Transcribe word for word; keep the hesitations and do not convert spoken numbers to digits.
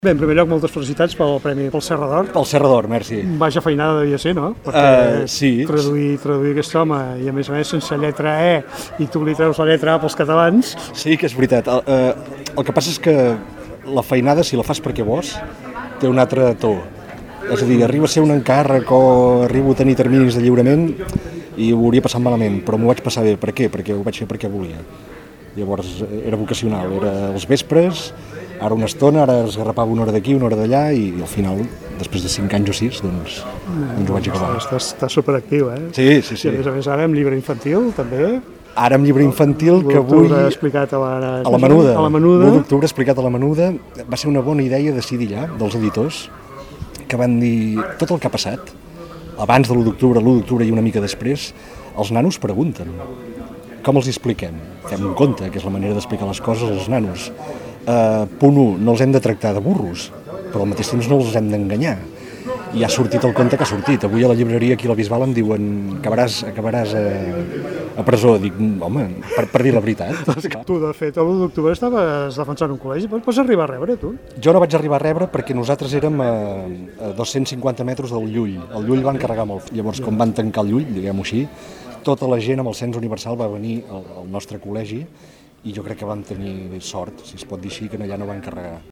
Bé, en primer lloc, moltes felicitats pel premi pel Serra d'Or. Pel Serra d'Or, merci. Vaja feinada devia ser, no? Perquè uh, sí. traduir, traduir aquest home, i a més a més sense lletra E, i tu li treus la lletra A pels catalans... Sí que és veritat. El, uh, el que passa és que la feinada, si la fas perquè vols, té un altre to. És a dir, arriba a ser un encàrrec o arribo a tenir terminis de lliurament i ho hauria passat malament, però m'ho vaig passar bé. Per què? Perquè ho vaig fer perquè volia. Llavors era vocacional, era els vespres, ara una estona, ara esgarrapava una hora d'aquí, una hora d'allà i al final, després de cinc anys o sis, doncs, doncs ho vaig acabar. Estàs, estàs superactiu, eh? Sí, sí, sí. I a més a més ara amb llibre infantil, també. Ara amb llibre infantil que avui... L'octubre explicat a la... A la Menuda. A la Menuda. l'u d'octubre explicat a la Menuda. Va ser una bona idea decidir allà, dels editors, que van dir tot el que ha passat, abans de l'u d'octubre, l'u d'octubre i una mica després, els nanos pregunten. Com els expliquem? Fem un conte, que és la manera d'explicar les coses als nanos. Uh, punt u, no els hem de tractar de burros, però al mateix temps no els hem d'enganyar. I ha sortit el conte que ha sortit. Avui a la llibreria aquí a la Bisbal em diuen acabaràs, acabaràs a, a presó. Dic, home, per, per dir la veritat. Tu, de fet, a l'u d'octubre estaves defensant un col·legi. Pots arribar a rebre, tu? Jo no vaig arribar a rebre perquè nosaltres érem a, a dos-cents cinquanta metres del Llull. El Llull va encarregar molt. Llavors, com van tancar el Llull, diguem-ho així, tota la gent amb el cens universal va venir al, al nostre col·legi i jo crec que vam tenir sort, si es pot dir així, que allà no van carregar.